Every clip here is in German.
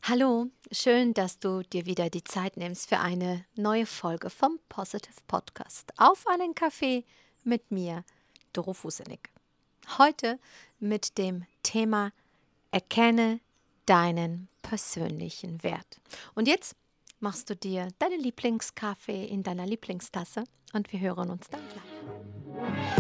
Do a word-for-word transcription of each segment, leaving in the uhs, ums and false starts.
Hallo, schön, dass du dir wieder die Zeit nimmst für eine neue Folge vom Positive Podcast. Auf einen Kaffee mit mir, Doro Fusenig. Heute mit dem Thema Erkenne deinen persönlichen Wert. Und jetzt machst du dir deinen Lieblingskaffee in deiner Lieblingstasse und wir hören uns dann gleich.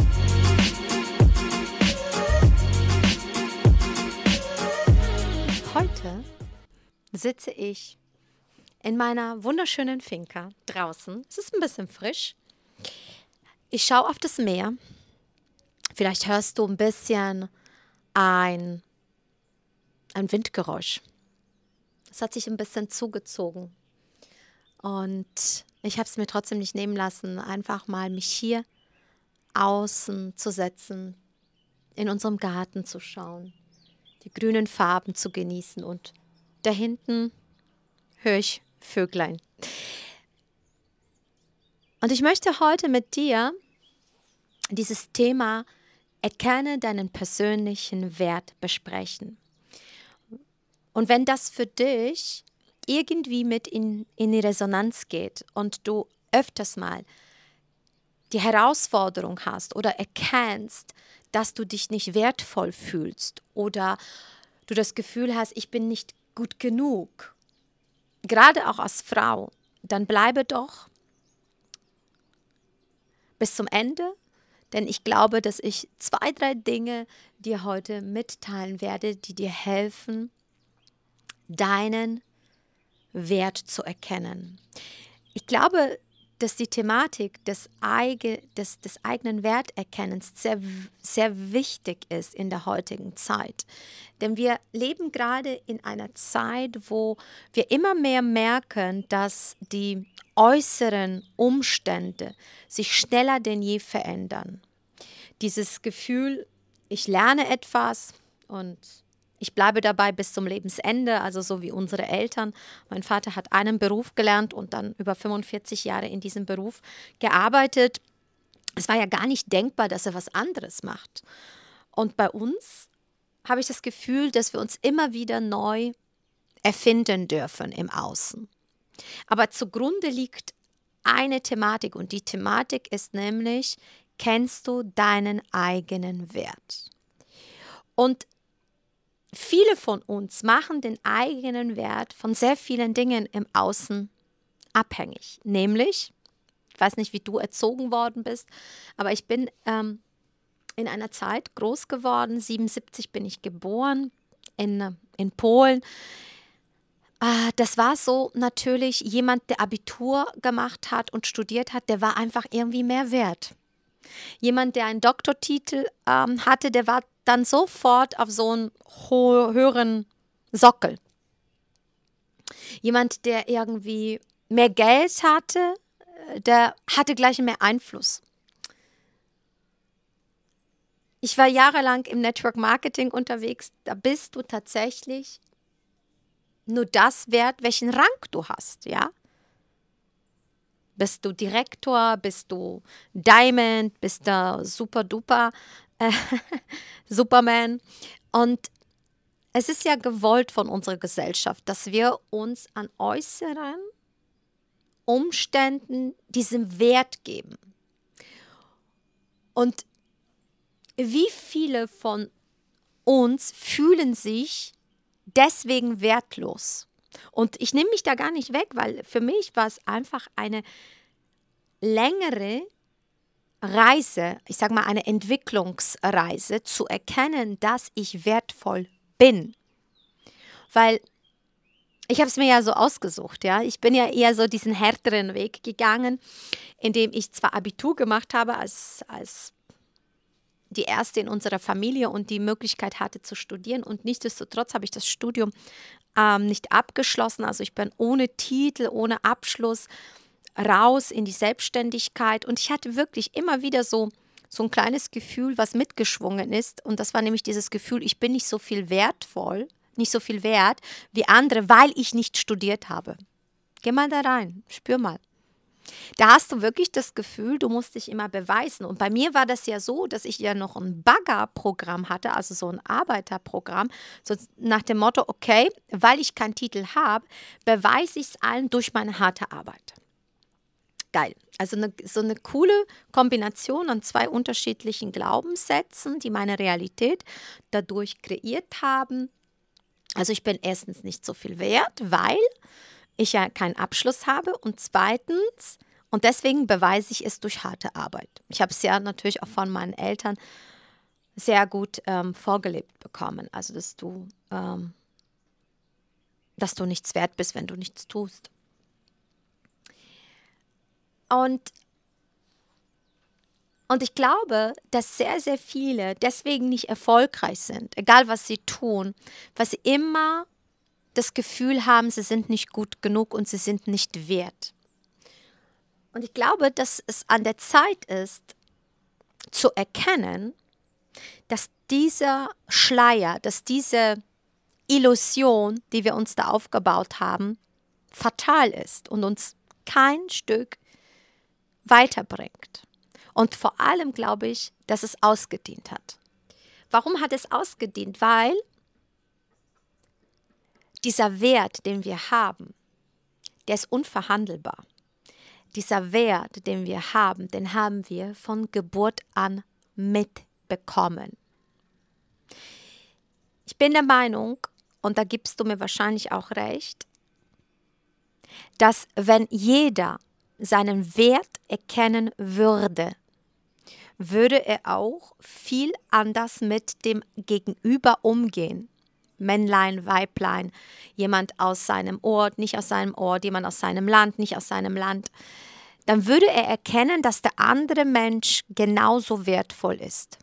Heute sitze ich in meiner wunderschönen Finca draußen. Es ist ein bisschen frisch. Ich schaue auf das Meer. Vielleicht hörst du ein bisschen ein, ein Windgeräusch. Es hat sich ein bisschen zugezogen. Und ich habe es mir trotzdem nicht nehmen lassen, einfach mal mich hier außen zu setzen, in unserem Garten zu schauen, die grünen Farben zu genießen. Und da hinten höre ich Vöglein. Und ich möchte heute mit dir dieses Thema Erkenne deinen persönlichen Wert besprechen. Und wenn das für dich irgendwie mit in, in die Resonanz geht und du öfters mal die Herausforderung hast oder erkennst, dass du dich nicht wertvoll fühlst oder du das Gefühl hast, ich bin nicht gut genug, gerade auch als Frau, dann bleibe doch bis zum Ende, denn ich glaube, dass ich zwei, drei Dinge dir heute mitteilen werde, die dir helfen, deinen Wert zu erkennen. Ich glaube, dass die Thematik des, Eige, des, des eigenen Werterkennens sehr, sehr wichtig ist in der heutigen Zeit. Denn wir leben gerade in einer Zeit, wo wir immer mehr merken, dass die äußeren Umstände sich schneller denn je verändern. Dieses Gefühl, ich lerne etwas und ich bleibe dabei bis zum Lebensende, also so wie unsere Eltern. Mein Vater hat einen Beruf gelernt und dann über fünfundvierzig Jahre in diesem Beruf gearbeitet. Es war ja gar nicht denkbar, dass er was anderes macht. Und bei uns habe ich das Gefühl, dass wir uns immer wieder neu erfinden dürfen im Außen. Aber zugrunde liegt eine Thematik und die Thematik ist nämlich, kennst du deinen eigenen Wert? Und viele von uns machen den eigenen Wert von sehr vielen Dingen im Außen abhängig. Nämlich, ich weiß nicht, wie du erzogen worden bist, aber ich bin ähm, in einer Zeit groß geworden. siebenundsiebzig bin ich geboren in, in Polen. Äh, das war so natürlich, jemand, der Abitur gemacht hat und studiert hat, der war einfach irgendwie mehr wert. Jemand, der einen Doktortitel ähm, hatte, der war dann sofort auf so einen ho- höheren Sockel. Jemand, der irgendwie mehr Geld hatte, äh, der hatte gleich mehr Einfluss. Ich war jahrelang im Network Marketing unterwegs. Da bist du tatsächlich nur das wert, welchen Rang du hast, ja? Bist du Direktor, bist du Diamond, bist du super duper äh, Superman. Und es ist ja gewollt von unserer Gesellschaft, dass wir uns an äußeren Umständen diesen Wert geben. Und wie viele von uns fühlen sich deswegen wertlos? Und ich nehme mich da gar nicht weg, weil für mich war es einfach eine längere Reise, ich sage mal eine Entwicklungsreise, zu erkennen, dass ich wertvoll bin. Weil ich habe es mir ja so ausgesucht, ja. Ich bin ja eher so diesen härteren Weg gegangen, indem ich zwar Abitur gemacht habe als, als die erste in unserer Familie und die Möglichkeit hatte zu studieren und nichtsdestotrotz habe ich das Studium ähm, nicht abgeschlossen. Also ich bin ohne Titel, ohne Abschluss raus in die Selbstständigkeit und ich hatte wirklich immer wieder so, so ein kleines Gefühl, was mitgeschwungen ist und das war nämlich dieses Gefühl, ich bin nicht so viel wertvoll, nicht so viel wert wie andere, weil ich nicht studiert habe. Geh mal da rein, spür mal. Da hast du wirklich das Gefühl, du musst dich immer beweisen. Und bei mir war das ja so, dass ich ja noch ein Baggerprogramm hatte, also so ein Arbeiterprogramm, so nach dem Motto, okay, weil ich keinen Titel habe, beweise ich es allen durch meine harte Arbeit. Geil. Also eine, so eine coole Kombination an zwei unterschiedlichen Glaubenssätzen, die meine Realität dadurch kreiert haben. Also ich bin erstens nicht so viel wert, weil ich ja keinen Abschluss habe und zweitens, und deswegen beweise ich es durch harte Arbeit. Ich habe es ja natürlich auch von meinen Eltern sehr gut ähm, vorgelebt bekommen, also dass du, ähm, dass du nichts wert bist, wenn du nichts tust. Und, und ich glaube, dass sehr, sehr viele deswegen nicht erfolgreich sind, egal was sie tun, weil sie immer das Gefühl haben, sie sind nicht gut genug und sie sind nicht wert. Und ich glaube, dass es an der Zeit ist, zu erkennen, dass dieser Schleier, dass diese Illusion, die wir uns da aufgebaut haben, fatal ist und uns kein Stück weiterbringt. Und vor allem glaube ich, dass es ausgedient hat. Warum hat es ausgedient? Weil dieser Wert, den wir haben, der ist unverhandelbar. Dieser Wert, den wir haben, den haben wir von Geburt an mitbekommen. Ich bin der Meinung, und da gibst du mir wahrscheinlich auch recht, dass wenn jeder seinen Wert erkennen würde, würde er auch viel anders mit dem Gegenüber umgehen. Männlein, Weiblein, jemand aus seinem Ort, nicht aus seinem Ort, jemand aus seinem Land, nicht aus seinem Land. Dann würde er erkennen, dass der andere Mensch genauso wertvoll ist.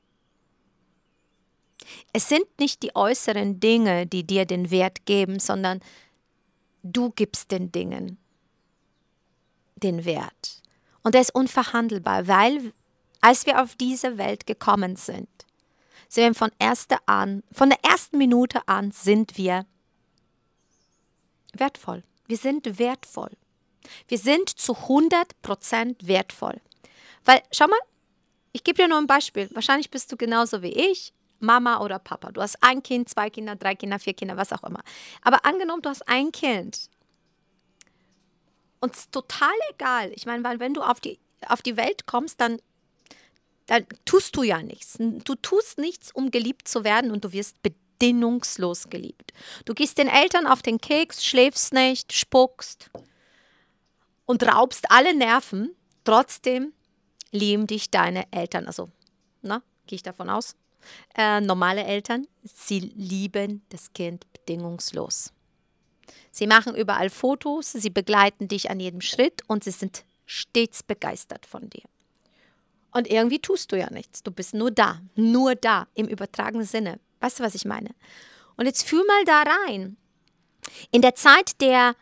Es sind nicht die äußeren Dinge, die dir den Wert geben, sondern du gibst den Dingen den Wert. Und der ist unverhandelbar, weil als wir auf diese Welt gekommen sind, sind wir von erster an, von der ersten Minute an sind wir wertvoll. Wir sind wertvoll. Wir sind zu hundert Prozent wertvoll. Weil, schau mal, ich gebe dir nur ein Beispiel. Wahrscheinlich bist du genauso wie ich, Mama oder Papa. Du hast ein Kind, zwei Kinder, drei Kinder, vier Kinder, was auch immer. Aber angenommen, du hast ein Kind. Und es ist total egal. Ich meine, weil wenn du auf die, auf die Welt kommst, dann, dann tust du ja nichts. Du tust nichts, um geliebt zu werden und du wirst bedingungslos geliebt. Du gehst den Eltern auf den Keks, schläfst nicht, spuckst und raubst alle Nerven. Trotzdem lieben dich deine Eltern. Also, na, gehe ich davon aus. Äh, normale Eltern, sie lieben das Kind bedingungslos. Sie machen überall Fotos, sie begleiten dich an jedem Schritt und sie sind stets begeistert von dir. Und irgendwie tust du ja nichts. Du bist nur da, nur da, im übertragenen Sinne. Weißt du, was ich meine? Und jetzt fühl mal da rein. In der Zeit der,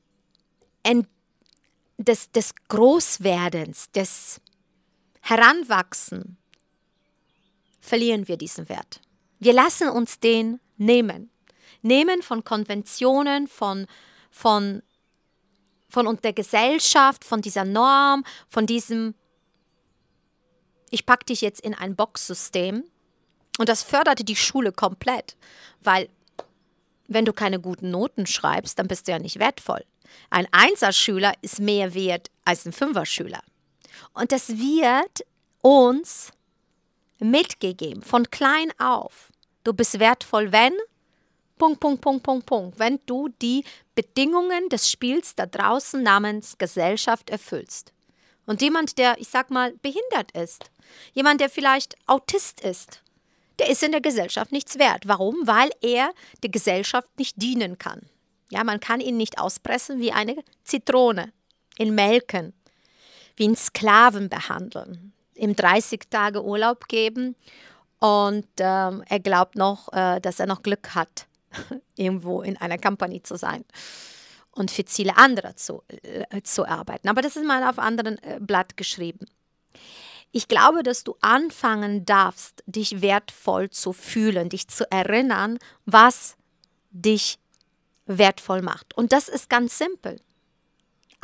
des, des Großwerdens, des Heranwachsen, verlieren wir diesen Wert. Wir lassen uns den nehmen. Nehmen von Konventionen, von, von, von der Gesellschaft, von dieser Norm, von diesem, ich packe dich jetzt in ein Boxsystem. Und das förderte die Schule komplett, weil wenn du keine guten Noten schreibst, dann bist du ja nicht wertvoll. Ein Einserschüler ist mehr wert als ein Fünferschüler. Und das wird uns mitgegeben, von klein auf. Du bist wertvoll, wenn, Punkt, Punkt, Punkt, Punkt, Punkt, wenn du die Bedingungen des Spiels da draußen namens Gesellschaft erfüllst. Und jemand, der, ich sag mal, behindert ist, jemand, der vielleicht Autist ist, der ist in der Gesellschaft nichts wert. Warum? Weil er der Gesellschaft nicht dienen kann. Ja, man kann ihn nicht auspressen wie eine Zitrone, ihn melken, wie einen Sklaven behandeln, ihm dreißig Tage Urlaub geben und ähm, er glaubt noch, äh, dass er noch Glück hat, irgendwo in einer Company zu sein und für Ziele anderer zu, äh, zu arbeiten. Aber das ist mal auf einem anderen äh, Blatt geschrieben. Ich glaube, dass du anfangen darfst, dich wertvoll zu fühlen, dich zu erinnern, was dich wertvoll macht. Und das ist ganz simpel.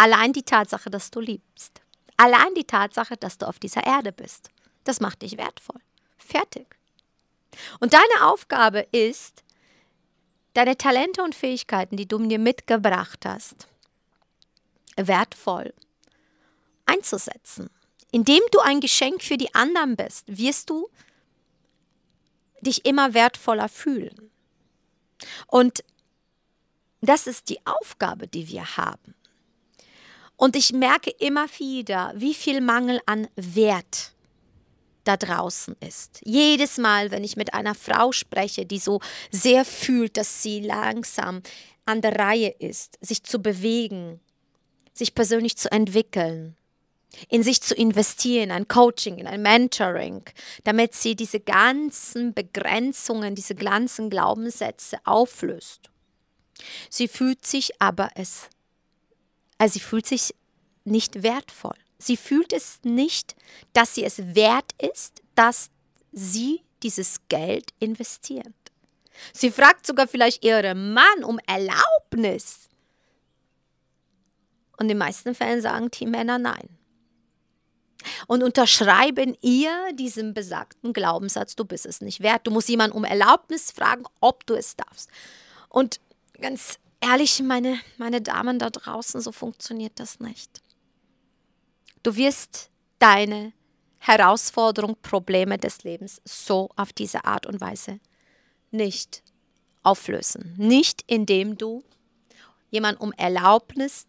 Allein die Tatsache, dass du liebst. Allein die Tatsache, dass du auf dieser Erde bist. Das macht dich wertvoll. Fertig. Und deine Aufgabe ist, deine Talente und Fähigkeiten, die du mir mitgebracht hast, wertvoll einzusetzen. Indem du ein Geschenk für die anderen bist, wirst du dich immer wertvoller fühlen. Und das ist die Aufgabe, die wir haben. Und ich merke immer wieder, wie viel Mangel an Wert da draußen ist. Jedes Mal, wenn ich mit einer Frau spreche, die so sehr fühlt, dass sie langsam an der Reihe ist, sich zu bewegen, sich persönlich zu entwickeln, in sich zu investieren, ein Coaching, in ein Mentoring, damit sie diese ganzen Begrenzungen, diese ganzen Glaubenssätze auflöst. Sie fühlt sich aber es, also sie fühlt sich nicht wertvoll. Sie fühlt es nicht, dass sie es wert ist, dass sie dieses Geld investiert. Sie fragt sogar vielleicht ihren Mann um Erlaubnis. Und in den meisten Fällen sagen die Männer nein. Und unterschreiben ihr diesen besagten Glaubenssatz, du bist es nicht wert. Du musst jemanden um Erlaubnis fragen, ob du es darfst. Und ganz ehrlich, meine, meine Damen da draußen, so funktioniert das nicht. Du wirst deine Herausforderung, Probleme des Lebens so auf diese Art und Weise nicht auflösen. Nicht indem du jemanden um Erlaubnis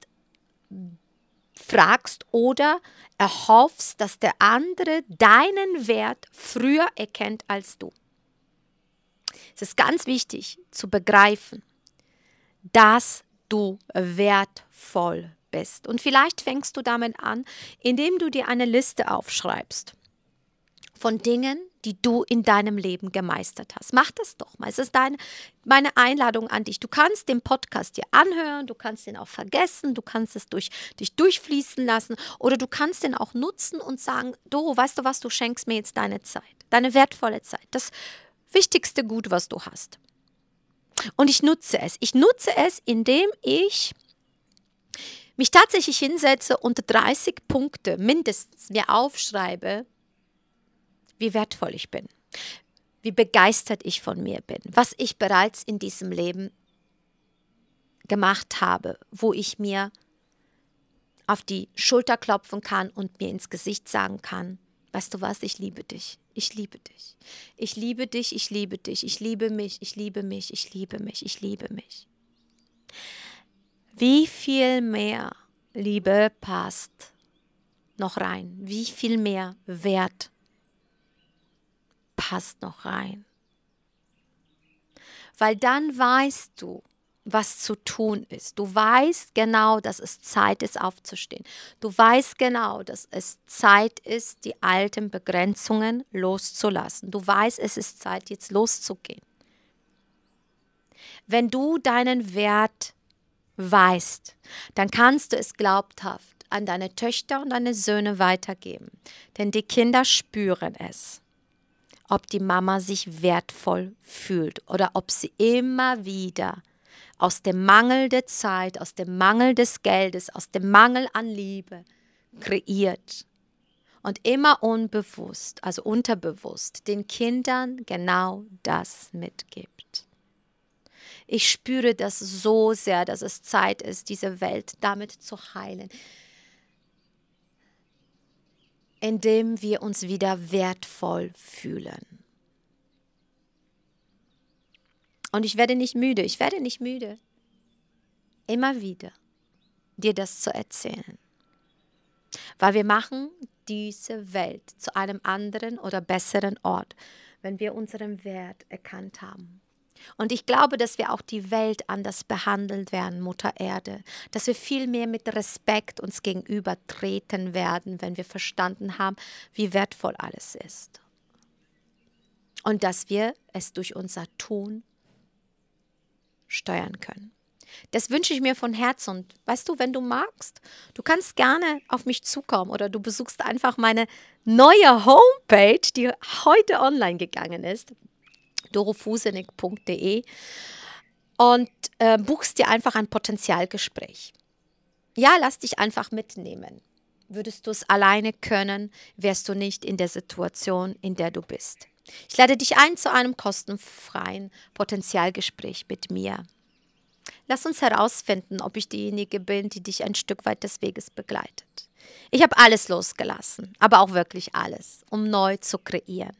fragst oder erhoffst, dass der andere deinen Wert früher erkennt als du. Es ist ganz wichtig zu begreifen, dass du wertvoll bist. Und vielleicht fängst du damit an, indem du dir eine Liste aufschreibst von Dingen, die du in deinem Leben gemeistert hast. Mach das doch mal. Es ist deine, meine Einladung an dich. Du kannst den Podcast dir anhören, du kannst den auch vergessen, du kannst es durch dich durchfließen lassen oder du kannst den auch nutzen und sagen, Doro, weißt du was, du schenkst mir jetzt deine Zeit, deine wertvolle Zeit, das wichtigste Gut, was du hast. Und ich nutze es. Ich nutze es, indem ich mich tatsächlich hinsetze und dreißig Punkte mindestens mir aufschreibe, wie wertvoll ich bin, wie begeistert ich von mir bin, was ich bereits in diesem Leben gemacht habe, wo ich mir auf die Schulter klopfen kann und mir ins Gesicht sagen kann, weißt du was, ich liebe dich, ich liebe dich, ich liebe dich, ich liebe dich, ich liebe mich, ich liebe mich, ich liebe mich, ich liebe mich. Wie viel mehr Liebe passt noch rein? Wie viel mehr Wert passt noch rein? Weil dann weißt du, was zu tun ist. Du weißt genau, dass es Zeit ist, aufzustehen. Du weißt genau, dass es Zeit ist, die alten Begrenzungen loszulassen. Du weißt, es ist Zeit, jetzt loszugehen. Wenn du deinen Wert weißt, dann kannst du es glaubhaft an deine Töchter und deine Söhne weitergeben. Denn die Kinder spüren es, ob die Mama sich wertvoll fühlt oder ob sie immer wieder aus dem Mangel der Zeit, aus dem Mangel des Geldes, aus dem Mangel an Liebe kreiert und immer unbewusst, also unterbewusst, den Kindern genau das mitgibt. Ich spüre das so sehr, dass es Zeit ist, diese Welt damit zu heilen, indem wir uns wieder wertvoll fühlen. Und ich werde nicht müde, ich werde nicht müde, immer wieder dir das zu erzählen. Weil wir machen diese Welt zu einem anderen oder besseren Ort, wenn wir unseren Wert erkannt haben. Und ich glaube, dass wir auch die Welt anders behandelt werden, Mutter Erde. Dass wir viel mehr mit Respekt uns gegenüber treten werden, wenn wir verstanden haben, wie wertvoll alles ist. Und dass wir es durch unser Tun steuern können. Das wünsche ich mir von Herzen. Und weißt du, wenn du magst, du kannst gerne auf mich zukommen oder du besuchst einfach meine neue Homepage, die heute online gegangen ist, dorofusenig punkt de und äh, buchst dir einfach ein Potenzialgespräch. ja, lass dich einfach mitnehmen. Würdest du es alleine können, wärst du nicht in der Situation, in der du bist. Ich lade dich ein zu einem kostenfreien Potenzialgespräch mit mir. Lass uns herausfinden, ob ich diejenige bin, die dich ein Stück weit des Weges begleitet. Ich habe alles losgelassen, aber auch wirklich alles, um neu zu kreieren.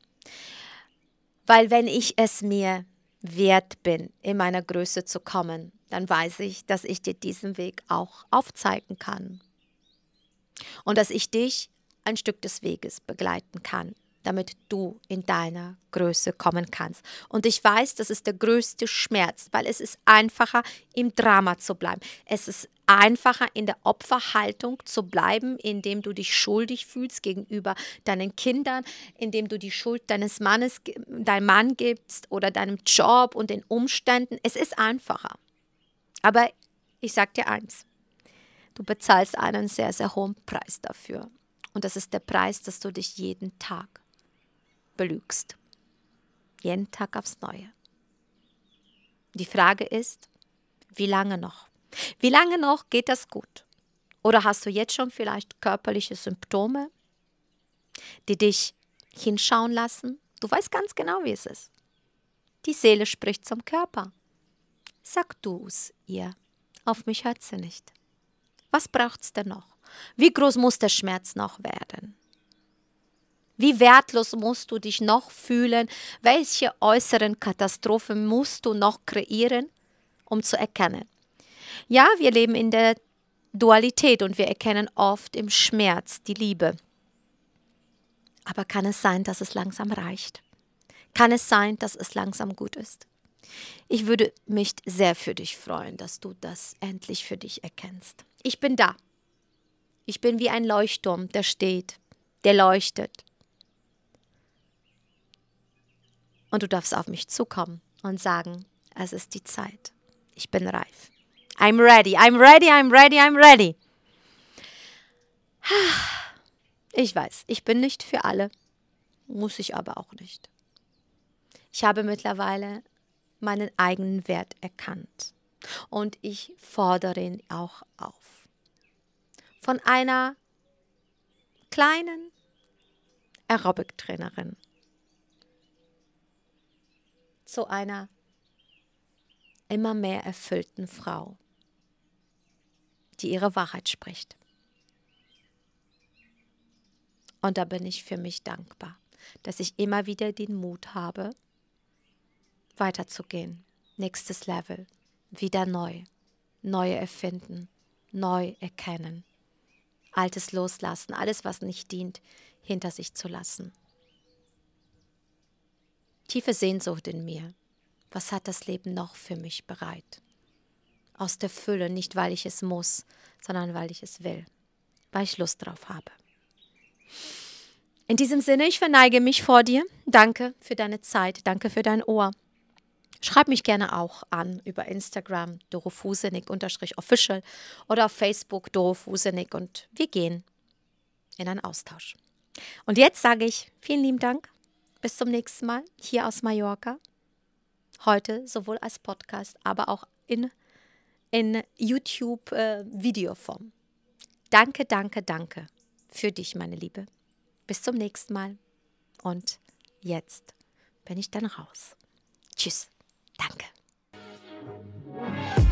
Weil wenn ich es mir wert bin, in meiner Größe zu kommen, dann weiß ich, dass ich dir diesen Weg auch aufzeigen kann. Und dass ich dich ein Stück des Weges begleiten kann, damit du in deiner Größe kommen kannst. Und ich weiß, das ist der größte Schmerz, weil es ist einfacher, im Drama zu bleiben. Es ist einfacher, in der Opferhaltung zu bleiben, indem du dich schuldig fühlst gegenüber deinen Kindern, indem du die Schuld deines Mannes, deinem Mann gibst oder deinem Job und den Umständen. Es ist einfacher. Aber ich sage dir eins, du bezahlst einen sehr, sehr hohen Preis dafür. Und das ist der Preis, dass du dich jeden Tag belügst. Jeden Tag aufs Neue. Die Frage ist, wie lange noch? Wie lange noch geht das gut? Oder hast du jetzt schon vielleicht körperliche Symptome, die dich hinschauen lassen? Du weißt ganz genau, wie es ist. Die Seele spricht zum Körper. Sag du es ihr. Auf mich hört sie nicht. Was braucht's denn noch? Wie groß muss der Schmerz noch werden? Wie wertlos musst du dich noch fühlen? Welche äußeren Katastrophen musst du noch kreieren, um zu erkennen? Ja, wir leben in der Dualität und wir erkennen oft im Schmerz die Liebe. Aber kann es sein, dass es langsam reicht? Kann es sein, dass es langsam gut ist? Ich würde mich sehr für dich freuen, dass du das endlich für dich erkennst. Ich bin da. Ich bin wie ein Leuchtturm, der steht, der leuchtet. Und du darfst auf mich zukommen und sagen, es ist die Zeit. Ich bin reif. I'm ready, I'm ready, I'm ready, I'm ready. Ich weiß, ich bin nicht für alle, muss ich aber auch nicht. Ich habe mittlerweile meinen eigenen Wert erkannt und ich fordere ihn auch auf. Von einer kleinen Aerobic-Trainerin zu einer immer mehr erfüllten Frau, die ihre Wahrheit spricht. Und da bin ich für mich dankbar, dass ich immer wieder den Mut habe, weiterzugehen. Nächstes Level, wieder neu, neu erfinden, neu erkennen, Altes loslassen, alles, was nicht dient, hinter sich zu lassen. Tiefe Sehnsucht in mir. Was hat das Leben noch für mich bereit? Aus der Fülle, nicht weil ich es muss, sondern weil ich es will, weil ich Lust drauf habe. In diesem Sinne, ich verneige mich vor dir. Danke für deine Zeit, danke für dein Ohr. Schreib mich gerne auch an über Instagram, Doro Fusenig Official oder auf Facebook, Doro Fusenig, und wir gehen in einen Austausch. Und jetzt sage ich vielen lieben Dank. Bis zum nächsten Mal hier aus Mallorca. Heute sowohl als Podcast, aber auch in, in YouTube-Videoform. Danke, danke, danke für dich, meine Liebe. Bis zum nächsten Mal. Und jetzt bin ich dann raus. Tschüss. Danke.